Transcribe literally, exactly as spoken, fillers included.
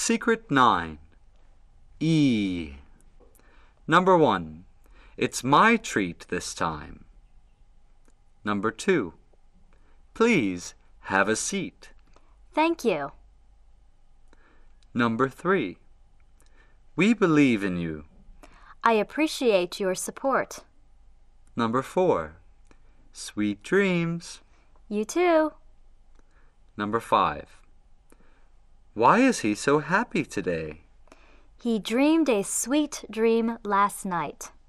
Secret nine. E. Number one. It's my treat this time. Number two. Please have a seat. Thank you. Number three. We believe in you. I appreciate your support. Number four. Sweet dreams. You too. Number five. Why is he so happy today? He dreamed a sweet dream last night.